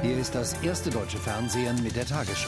Hier ist das erste deutsche Fernsehen mit der Tagesschau.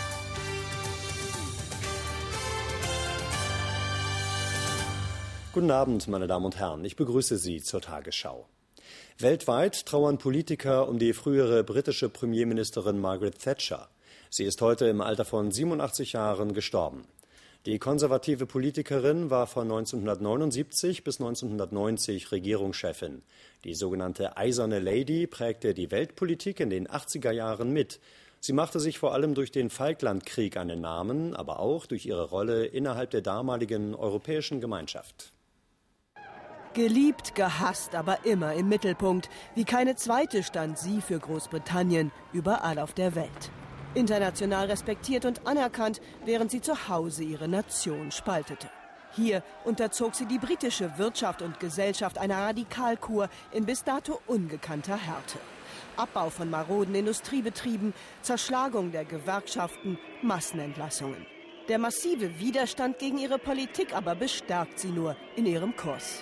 Guten Abend, meine Damen und Herren. Ich begrüße Sie zur Tagesschau. Weltweit trauern Politiker um die frühere britische Premierministerin Margaret Thatcher. Sie ist heute im Alter von 87 Jahren gestorben. Die konservative Politikerin war von 1979 bis 1990 Regierungschefin. Die sogenannte Eiserne Lady prägte die Weltpolitik in den 80er Jahren mit. Sie machte sich vor allem durch den Falklandkrieg einen Namen, aber auch durch ihre Rolle innerhalb der damaligen Europäischen Gemeinschaft. Geliebt, gehasst, aber immer im Mittelpunkt. Wie keine zweite stand sie für Großbritannien überall auf der Welt. International respektiert und anerkannt, während sie zu Hause ihre Nation spaltete. Hier unterzog sie die britische Wirtschaft und Gesellschaft einer Radikalkur in bis dato ungekannter Härte. Abbau von maroden Industriebetrieben, Zerschlagung der Gewerkschaften, Massenentlassungen. Der massive Widerstand gegen ihre Politik aber bestärkt sie nur in ihrem Kurs.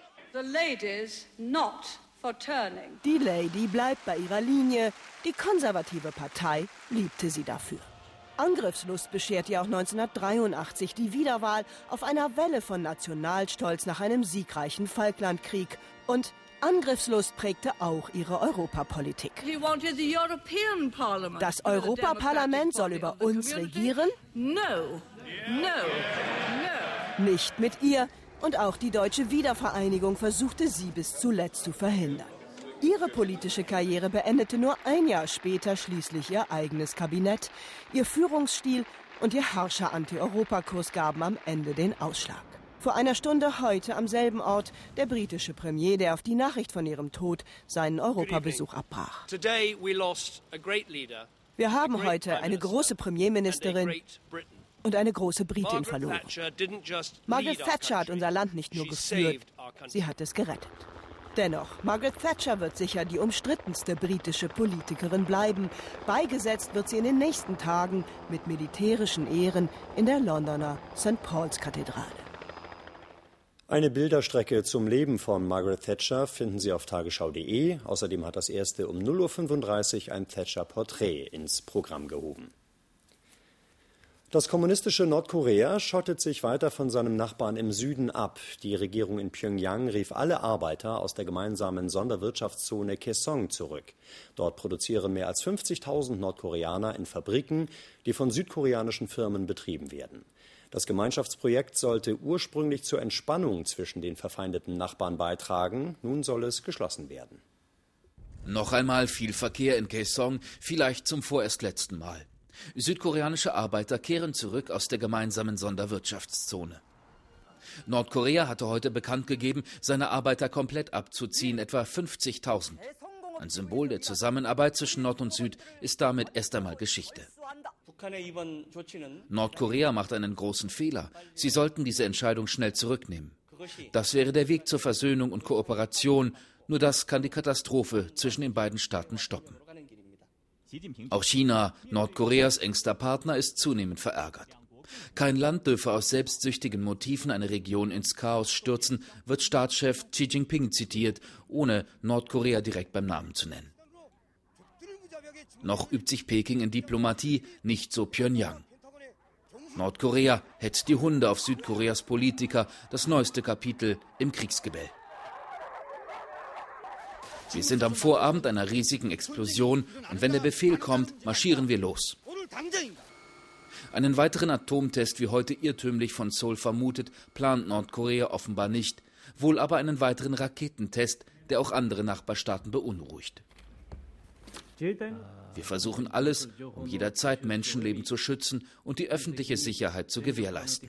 Die Lady bleibt bei ihrer Linie. Die konservative Partei liebte sie dafür. Angriffslust beschert ihr auch 1983 die Wiederwahl auf einer Welle von Nationalstolz nach einem siegreichen Falklandkrieg. Und Angriffslust prägte auch ihre Europapolitik. Das Europaparlament soll über uns regieren? Nicht mit ihr. Und auch die deutsche Wiedervereinigung versuchte sie bis zuletzt zu verhindern. Ihre politische Karriere beendete nur ein Jahr später schließlich ihr eigenes Kabinett. Ihr Führungsstil und ihr harscher Anti-Europa-Kurs gaben am Ende den Ausschlag. Vor einer Stunde heute am selben Ort der britische Premier, der auf die Nachricht von ihrem Tod seinen Europabesuch abbrach. Wir haben heute eine große Premierministerin und eine große Britin verloren. Margaret Thatcher hat unser Land nicht nur geführt, sie hat es gerettet. Dennoch, Margaret Thatcher wird sicher die umstrittenste britische Politikerin bleiben. Beigesetzt wird sie in den nächsten Tagen mit militärischen Ehren in der Londoner St. Paul's Kathedrale. Eine Bilderstrecke zum Leben von Margaret Thatcher finden Sie auf tagesschau.de. Außerdem hat das erste um 0:35 Uhr ein Thatcher-Porträt ins Programm gehoben. Das kommunistische Nordkorea schottet sich weiter von seinem Nachbarn im Süden ab. Die Regierung in Pjöngjang rief alle Arbeiter aus der gemeinsamen Sonderwirtschaftszone Kaesong zurück. Dort produzieren mehr als 50.000 Nordkoreaner in Fabriken, die von südkoreanischen Firmen betrieben werden. Das Gemeinschaftsprojekt sollte ursprünglich zur Entspannung zwischen den verfeindeten Nachbarn beitragen. Nun soll es geschlossen werden. Noch einmal viel Verkehr in Kaesong, vielleicht zum vorerst letzten Mal. Südkoreanische Arbeiter kehren zurück aus der gemeinsamen Sonderwirtschaftszone. Nordkorea hatte heute bekannt gegeben, seine Arbeiter komplett abzuziehen, etwa 50.000. Ein Symbol der Zusammenarbeit zwischen Nord und Süd ist damit erst einmal Geschichte. Nordkorea macht einen großen Fehler. Sie sollten diese Entscheidung schnell zurücknehmen. Das wäre der Weg zur Versöhnung und Kooperation. Nur das kann die Katastrophe zwischen den beiden Staaten stoppen. Auch China, Nordkoreas engster Partner, ist zunehmend verärgert. Kein Land dürfe aus selbstsüchtigen Motiven eine Region ins Chaos stürzen, wird Staatschef Xi Jinping zitiert, ohne Nordkorea direkt beim Namen zu nennen. Noch übt sich Peking in Diplomatie, nicht so Pjöngjang. Nordkorea hetzt die Hunde auf Südkoreas Politiker, das neueste Kapitel im Kriegsgebell. Wir sind am Vorabend einer riesigen Explosion und wenn der Befehl kommt, marschieren wir los. Einen weiteren Atomtest, wie heute irrtümlich von Seoul vermutet, plant Nordkorea offenbar nicht, wohl aber einen weiteren Raketentest, der auch andere Nachbarstaaten beunruhigt. Wir versuchen alles, um jederzeit Menschenleben zu schützen und die öffentliche Sicherheit zu gewährleisten.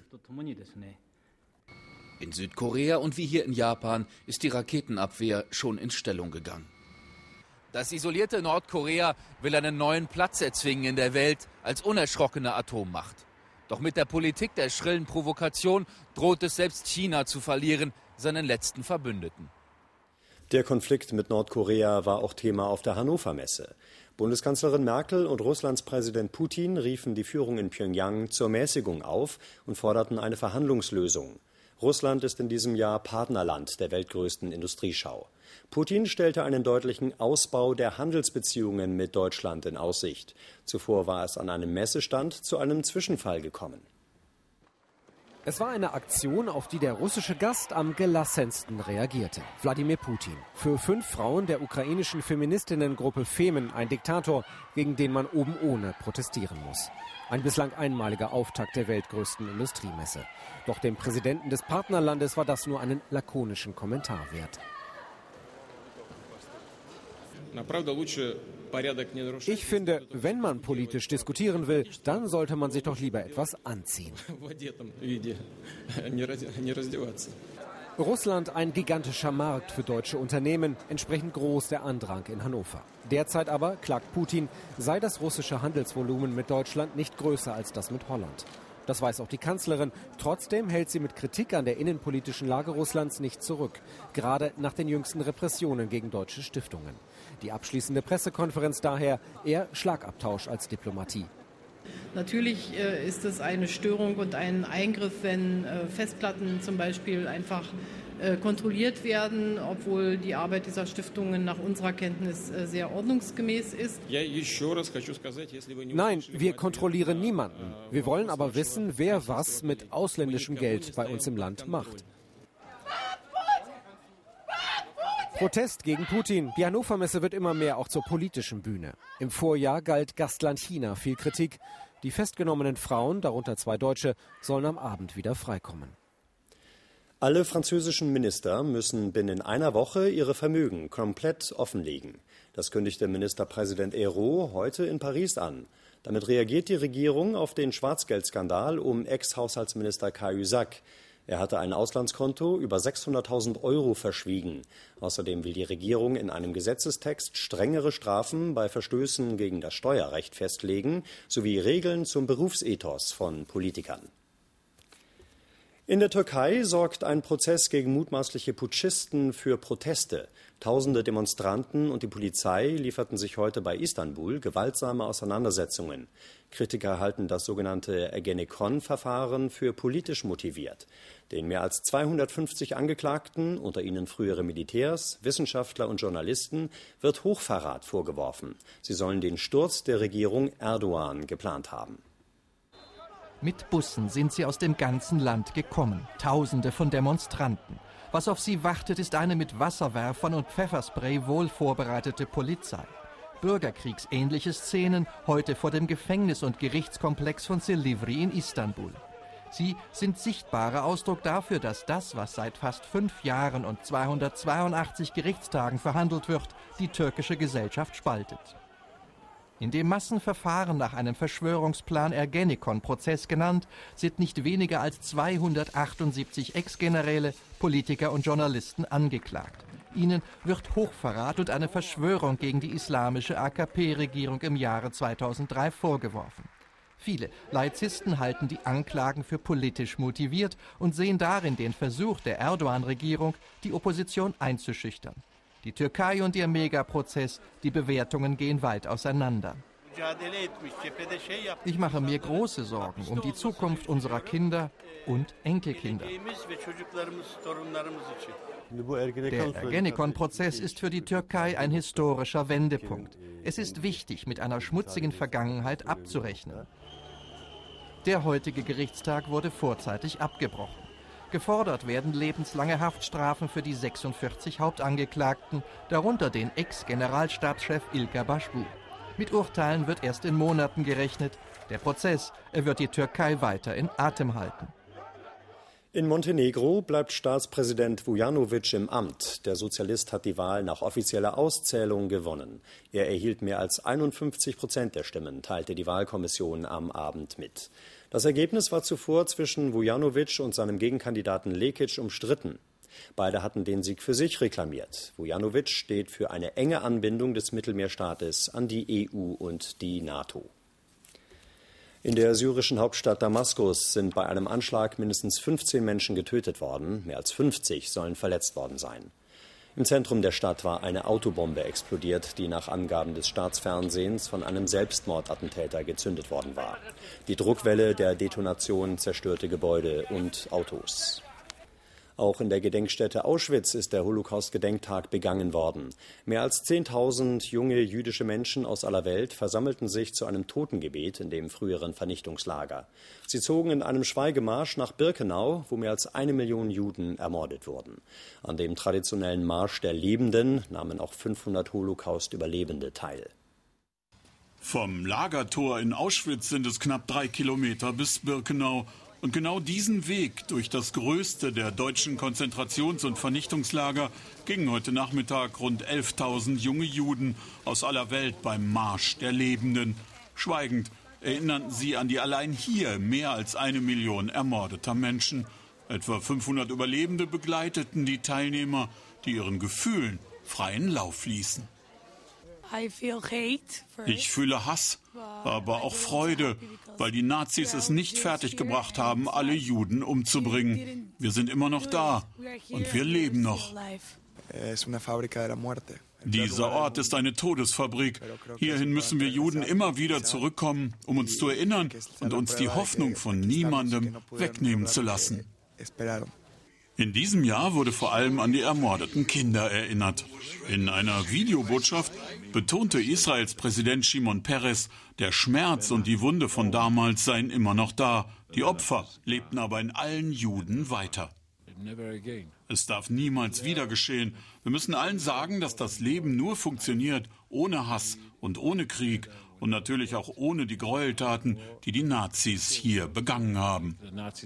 In Südkorea und wie hier in Japan ist die Raketenabwehr schon in Stellung gegangen. Das isolierte Nordkorea will einen neuen Platz erzwingen in der Welt als unerschrockene Atommacht. Doch mit der Politik der schrillen Provokation droht es selbst China zu verlieren, seinen letzten Verbündeten. Der Konflikt mit Nordkorea war auch Thema auf der Hannover Messe. Bundeskanzlerin Merkel und Russlands Präsident Putin riefen die Führung in Pjöngjang zur Mäßigung auf und forderten eine Verhandlungslösung. Russland ist in diesem Jahr Partnerland der weltgrößten Industrieschau. Putin stellte einen deutlichen Ausbau der Handelsbeziehungen mit Deutschland in Aussicht. Zuvor war es an einem Messestand zu einem Zwischenfall gekommen. Es war eine Aktion, auf die der russische Gast am gelassensten reagierte. Wladimir Putin. Für 5 Frauen der ukrainischen Feministinnengruppe Femen ein Diktator, gegen den man oben ohne protestieren muss. Ein bislang einmaliger Auftakt der weltgrößten Industriemesse. Doch dem Präsidenten des Partnerlandes war das nur einen lakonischen Kommentar wert. Ich finde, wenn man politisch diskutieren will, dann sollte man sich doch lieber etwas anziehen. Russland ein gigantischer Markt für deutsche Unternehmen, entsprechend groß der Andrang in Hannover. Derzeit aber, klagt Putin, sei das russische Handelsvolumen mit Deutschland nicht größer als das mit Holland. Das weiß auch die Kanzlerin. Trotzdem hält sie mit Kritik an der innenpolitischen Lage Russlands nicht zurück. Gerade nach den jüngsten Repressionen gegen deutsche Stiftungen. Die abschließende Pressekonferenz daher eher Schlagabtausch als Diplomatie. Natürlich ist es eine Störung und ein Eingriff, wenn Festplatten zum Beispiel einfach kontrolliert werden, obwohl die Arbeit dieser Stiftungen nach unserer Kenntnis sehr ordnungsgemäß ist. Nein, wir kontrollieren niemanden. Wir wollen aber wissen, wer was mit ausländischem Geld bei uns im Land macht. Protest gegen Putin. Die Hannover Messe wird immer mehr auch zur politischen Bühne. Im Vorjahr galt Gastland China viel Kritik. Die festgenommenen Frauen, darunter 2 Deutsche, sollen am Abend wieder freikommen. Alle französischen Minister müssen binnen einer Woche ihre Vermögen komplett offenlegen. Das kündigte Ministerpräsident Ayrault heute in Paris an. Damit reagiert die Regierung auf den Schwarzgeldskandal um Ex-Haushaltsminister Cahuzac. Er hatte ein Auslandskonto über 600.000 € verschwiegen. Außerdem will die Regierung in einem Gesetzestext strengere Strafen bei Verstößen gegen das Steuerrecht festlegen, sowie Regeln zum Berufsethos von Politikern. In der Türkei sorgt ein Prozess gegen mutmaßliche Putschisten für Proteste. Tausende Demonstranten und die Polizei lieferten sich heute bei Istanbul gewaltsame Auseinandersetzungen. Kritiker halten das sogenannte Ergenekon-Verfahren für politisch motiviert. Den mehr als 250 Angeklagten, unter ihnen frühere Militärs, Wissenschaftler und Journalisten, wird Hochverrat vorgeworfen. Sie sollen den Sturz der Regierung Erdogan geplant haben. Mit Bussen sind sie aus dem ganzen Land gekommen, Tausende von Demonstranten. Was auf sie wartet, ist eine mit Wasserwerfern und Pfefferspray wohl vorbereitete Polizei. Bürgerkriegsähnliche Szenen heute vor dem Gefängnis- und Gerichtskomplex von Silivri in Istanbul. Sie sind sichtbarer Ausdruck dafür, dass das, was seit fast 5 Jahren und 282 Gerichtstagen verhandelt wird, die türkische Gesellschaft spaltet. In dem Massenverfahren nach einem Verschwörungsplan Ergenekon-Prozess genannt, sind nicht weniger als 278 Ex-Generäle, Politiker und Journalisten angeklagt. Ihnen wird Hochverrat und eine Verschwörung gegen die islamische AKP-Regierung im Jahre 2003 vorgeworfen. Viele Laizisten halten die Anklagen für politisch motiviert und sehen darin den Versuch der Erdogan-Regierung, die Opposition einzuschüchtern. Die Türkei und ihr Megaprozess, die Bewertungen gehen weit auseinander. Ich mache mir große Sorgen um die Zukunft unserer Kinder und Enkelkinder. Der Ergenekon-Prozess ist für die Türkei ein historischer Wendepunkt. Es ist wichtig, mit einer schmutzigen Vergangenheit abzurechnen. Der heutige Gerichtstag wurde vorzeitig abgebrochen. Gefordert werden lebenslange Haftstrafen für die 46 Hauptangeklagten, darunter den Ex-Generalstabschef İlker Başbuğ. Mit Urteilen wird erst in Monaten gerechnet. Der Prozess wird die Türkei weiter in Atem halten. In Montenegro bleibt Staatspräsident Vujanović im Amt. Der Sozialist hat die Wahl nach offizieller Auszählung gewonnen. Er erhielt mehr als 51% der Stimmen, teilte die Wahlkommission am Abend mit. Das Ergebnis war zuvor zwischen Vujanović und seinem Gegenkandidaten Lekić umstritten. Beide hatten den Sieg für sich reklamiert. Vujanović steht für eine enge Anbindung des Mittelmeerstaates an die EU und die NATO. In der syrischen Hauptstadt Damaskus sind bei einem Anschlag mindestens 15 Menschen getötet worden. Mehr als 50 sollen verletzt worden sein. Im Zentrum der Stadt war eine Autobombe explodiert, die nach Angaben des Staatsfernsehens von einem Selbstmordattentäter gezündet worden war. Die Druckwelle der Detonation zerstörte Gebäude und Autos. Auch in der Gedenkstätte Auschwitz ist der Holocaust-Gedenktag begangen worden. Mehr als 10.000 junge jüdische Menschen aus aller Welt versammelten sich zu einem Totengebet in dem früheren Vernichtungslager. Sie zogen in einem Schweigemarsch nach Birkenau, wo mehr als 1 Million Juden ermordet wurden. An dem traditionellen Marsch der Lebenden nahmen auch 500 Holocaust-Überlebende teil. Vom Lagertor in Auschwitz sind es knapp 3 Kilometer bis Birkenau. Und genau diesen Weg durch das größte der deutschen Konzentrations- und Vernichtungslager gingen heute Nachmittag rund 11.000 junge Juden aus aller Welt beim Marsch der Lebenden. Schweigend erinnerten sie an die allein hier mehr als 1 Million ermordeter Menschen. Etwa 500 Überlebende begleiteten die Teilnehmer, die ihren Gefühlen freien Lauf ließen. Ich fühle Hass, aber auch Freude, weil die Nazis es nicht fertiggebracht haben, alle Juden umzubringen. Wir sind immer noch da und wir leben noch. Dieser Ort ist eine Todesfabrik. Hierhin müssen wir Juden immer wieder zurückkommen, um uns zu erinnern und uns die Hoffnung von niemandem wegnehmen zu lassen. In diesem Jahr wurde vor allem an die ermordeten Kinder erinnert. In einer Videobotschaft betonte Israels Präsident Shimon Peres, der Schmerz und die Wunde von damals seien immer noch da. Die Opfer lebten aber in allen Juden weiter. Es darf niemals wieder geschehen. Wir müssen allen sagen, dass das Leben nur funktioniert ohne Hass und ohne Krieg und natürlich auch ohne die Gräueltaten, die die Nazis hier begangen haben.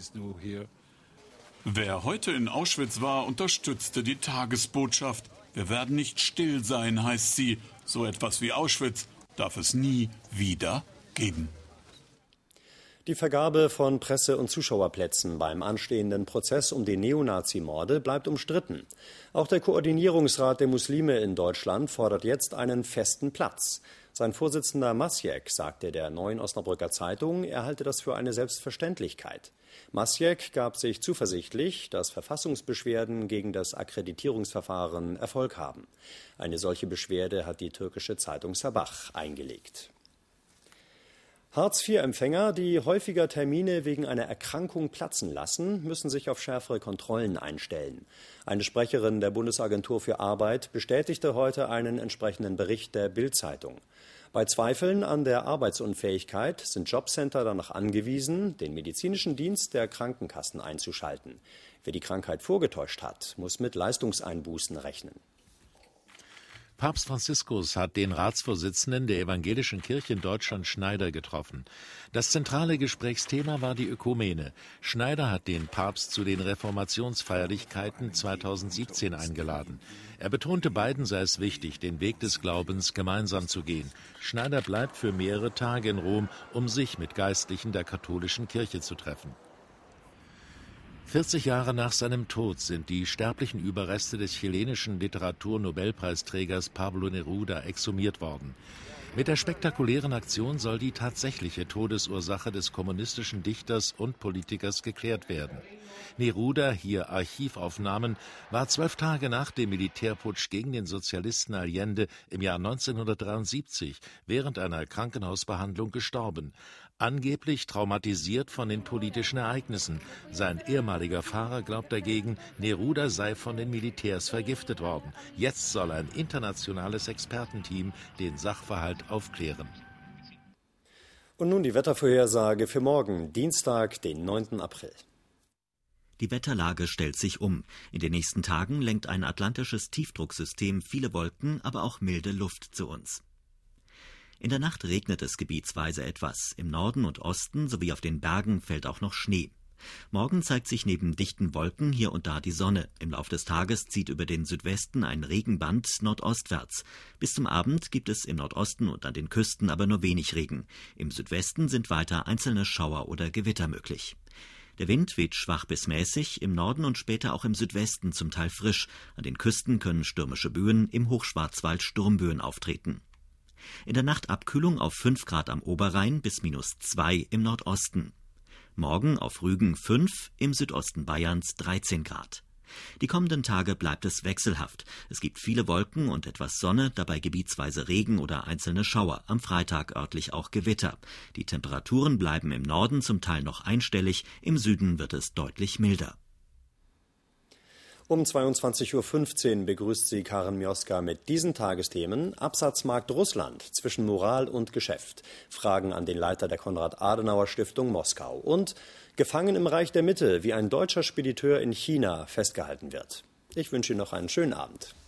Wer heute in Auschwitz war, unterstützte die Tagesbotschaft. Wir werden nicht still sein, heißt sie. So etwas wie Auschwitz darf es nie wieder geben. Die Vergabe von Presse- und Zuschauerplätzen beim anstehenden Prozess um die Neonazi-Morde bleibt umstritten. Auch der Koordinierungsrat der Muslime in Deutschland fordert jetzt einen festen Platz. Sein Vorsitzender Masjek sagte der Neuen Osnabrücker Zeitung, er halte das für eine Selbstverständlichkeit. Masjek gab sich zuversichtlich, dass Verfassungsbeschwerden gegen das Akkreditierungsverfahren Erfolg haben. Eine solche Beschwerde hat die türkische Zeitung Sabah eingelegt. Hartz-IV-Empfänger, die häufiger Termine wegen einer Erkrankung platzen lassen, müssen sich auf schärfere Kontrollen einstellen. Eine Sprecherin der Bundesagentur für Arbeit bestätigte heute einen entsprechenden Bericht der Bild-Zeitung. Bei Zweifeln an der Arbeitsunfähigkeit sind Jobcenter danach angewiesen, den medizinischen Dienst der Krankenkassen einzuschalten. Wer die Krankheit vorgetäuscht hat, muss mit Leistungseinbußen rechnen. Papst Franziskus hat den Ratsvorsitzenden der Evangelischen Kirche in Deutschland, Schneider, getroffen. Das zentrale Gesprächsthema war die Ökumene. Schneider hat den Papst zu den Reformationsfeierlichkeiten 2017 eingeladen. Er betonte, beiden sei es wichtig, den Weg des Glaubens gemeinsam zu gehen. Schneider bleibt für mehrere Tage in Rom, um sich mit Geistlichen der katholischen Kirche zu treffen. 40 Jahre nach seinem Tod sind die sterblichen Überreste des chilenischen Literaturnobelpreisträgers Pablo Neruda exhumiert worden. Mit der spektakulären Aktion soll die tatsächliche Todesursache des kommunistischen Dichters und Politikers geklärt werden. Neruda, hier Archivaufnahmen, war 12 Tage nach dem Militärputsch gegen den Sozialisten Allende im Jahr 1973 während einer Krankenhausbehandlung gestorben. Angeblich traumatisiert von den politischen Ereignissen. Sein ehemaliger Fahrer glaubt dagegen, Neruda sei von den Militärs vergiftet worden. Jetzt soll ein internationales Expertenteam den Sachverhalt aufklären. Und nun die Wettervorhersage für morgen, Dienstag, den 9. April. Die Wetterlage stellt sich um. In den nächsten Tagen lenkt ein atlantisches Tiefdrucksystem viele Wolken, aber auch milde Luft zu uns. In der Nacht regnet es gebietsweise etwas. Im Norden und Osten sowie auf den Bergen fällt auch noch Schnee. Morgen zeigt sich neben dichten Wolken hier und da die Sonne. Im Lauf des Tages zieht über den Südwesten ein Regenband nordostwärts. Bis zum Abend gibt es im Nordosten und an den Küsten aber nur wenig Regen. Im Südwesten sind weiter einzelne Schauer oder Gewitter möglich. Der Wind weht schwach bis mäßig, im Norden und später auch im Südwesten zum Teil frisch. An den Küsten können stürmische Böen, im Hochschwarzwald Sturmböen auftreten. In der Nacht Abkühlung auf 5 Grad am Oberrhein bis -2 im Nordosten. Morgen auf Rügen 5, im Südosten Bayerns 13 Grad. Die kommenden Tage bleibt es wechselhaft. Es gibt viele Wolken und etwas Sonne, dabei gebietsweise Regen oder einzelne Schauer, am Freitag örtlich auch Gewitter. Die Temperaturen bleiben im Norden zum Teil noch einstellig, im Süden wird es deutlich milder. Um 22.15 Uhr begrüßt sie Karen Mioska mit diesen Tagesthemen: Absatzmarkt Russland zwischen Moral und Geschäft, Fragen an den Leiter der Konrad-Adenauer-Stiftung Moskau und gefangen im Reich der Mitte, wie ein deutscher Spediteur in China festgehalten wird. Ich wünsche Ihnen noch einen schönen Abend.